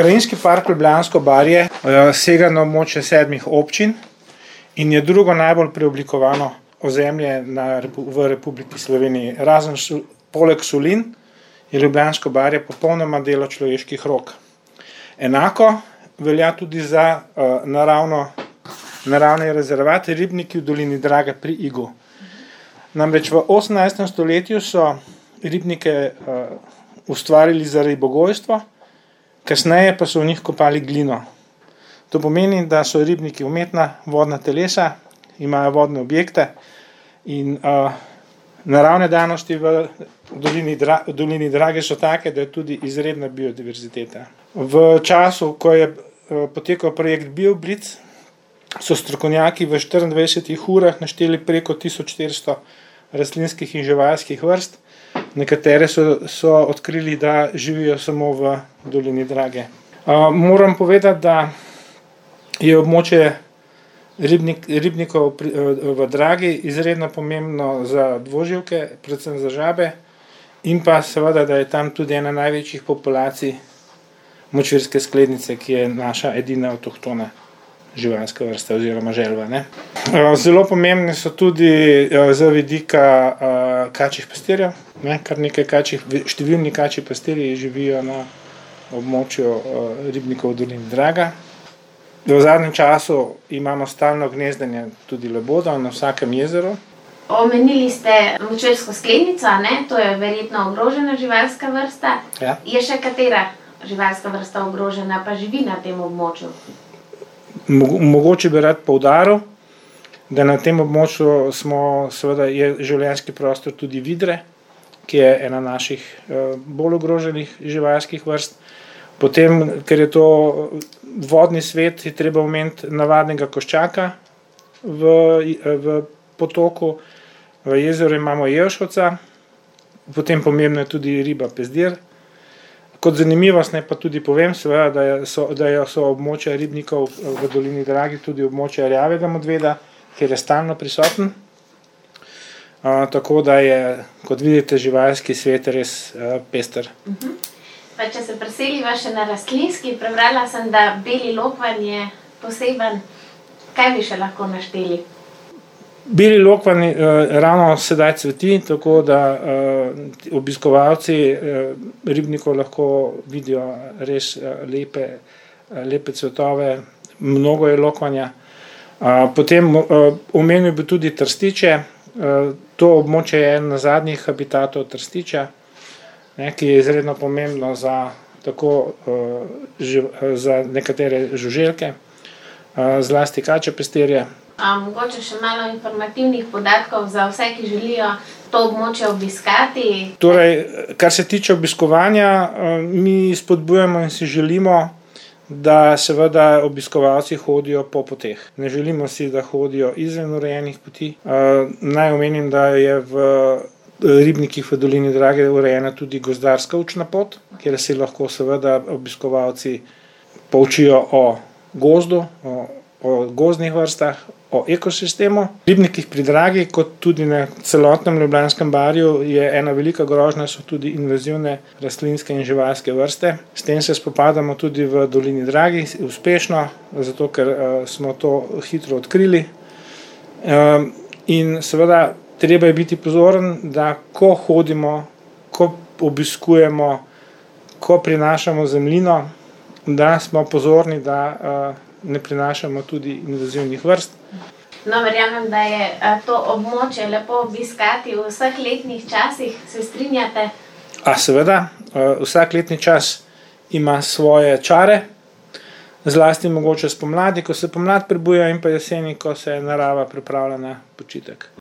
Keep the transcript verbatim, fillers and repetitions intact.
Krajinski park Ljubljansko barje sega na območje sedmih občin in je drugo najbolj preoblikovano ozemlje na, v Republiki Sloveniji. Razen poleg solin je Ljubljansko barje popolnoma delo človeških rok. Enako velja tudi za uh, naravno, naravne rezervate Ribniki v dolini Drage pri Igu. Namreč v osemnajstem stoletju so ribnike uh, ustvarili za ribogojstvo, kasneje pa so v njih kopali glino. To pomeni, da so ribniki umetna vodna telesa, imajo vodne objekte in uh, naravne danosti v dolini, Dra v dolini Drage so take, da je tudi izredna biodiverziteta. V času, ko je uh, potekal projekt BioBlitz, so strokovnjaki v štiriindvajsetih urah našteli preko tisoč štiristo rastlinskih in živalskih vrst. Nekatere so, so odkrili, da živijo samo v dolini Drage. Uh, moram povedati, da je območje ribnik, ribnikov pri, v Dragi izredno pomembno za dvoživke, predvsem za žabe, in pa seveda, da je tam tudi ena največjih populacij močvirske sklednice, ki je naša edina avtohtona živalska vrsta oziroma želva. Ne? Zelo pomembni so tudi z vidika kačjih pastirjev. Ne? Kar nekaj kačjih, številni kačji pastirji živijo na območju ribnikov v dolini Draga. V zadnjem času imamo stalno gnezdenje tudi labodov na vsakem jezeru. Omenili ste močvirsko sklednico, ne? To je verjetno ogrožena živalska vrsta. Ja. Je še katera živalska vrsta ogrožena, pa živi na tem območju? Mogoče bi rad poudaril, da na tem območju smo, seveda je življenjski prostor tudi vidre, ki je ena naših bolj ogroženih živalskih vrst. Potem, ker je to vodni svet, je treba omeniti navadnega koščaka v, v potoku. V jezeru imamo jevšovca, potem pomembno je tudi riba pezdir. Kot zanimivost ne pa tudi povem, seveda, da, je, so, da so območja ribnikov v dolini Dragi tudi območja rjavega medveda, kjer je stalno prisoten. Uh, tako da je, kot vidite, živalski svet res uh, pester. Uh-huh. Pa če se preseliva še na rastlinski, prebrala sem, da beli lokvanj je poseben. Kaj bi še lahko našteli? Beli lokvanj uh, ravno sedaj cveti, tako da uh, obiskovalci uh, ribnikov lahko vidijo res uh, lepe, uh, lepe cvetove, mnogo je lokvanja. Uh, potem uh, omenil bi tudi trstiče. Uh, to območje je eden zadnjih habitatov trstiča, ne, ki je izredno pomembno za, tako, uh, živ, za nekatere žuželke, uh, zlasti kačje pastirje. A, mogoče še malo informativnih podatkov za vse, ki želijo to območje obiskati. Torej, kar se tiče obiskovanja, mi spodbujamo in si želimo, da seveda obiskovalci hodijo po poteh. Ne želimo si, da hodijo izven urejenih poti. Naj omenim, da je v ribnikih v dolini Drage urejena tudi gozdarska učna pot, kjer si lahko seveda obiskovalci poučijo o gozdu, o, o gozdnih vrstah, o ekosistemu. V ribnikih pri Dragi, kot tudi na celotnem Ljubljanskem barju, je ena velika grožnja, so tudi invazivne rastlinske in živalske vrste. S tem se spopadamo tudi v dolini Dragi uspešno, zato ker uh, smo to hitro odkrili. Um, in seveda treba je biti pozoren, da ko hodimo, ko obiskujemo, ko prinašamo zemljino, da smo pozorni, da uh, ne prinašamo tudi invazivnih vrst. No, verjamem, da je to območje lepo obiskati v vseh letnih časih, se strinjate? A seveda, vsak letni čas ima svoje čare, zlasti mogoče spomladi, ko se pomlad prebuja, in pa jeseni, ko se narava pripravlja na počitek.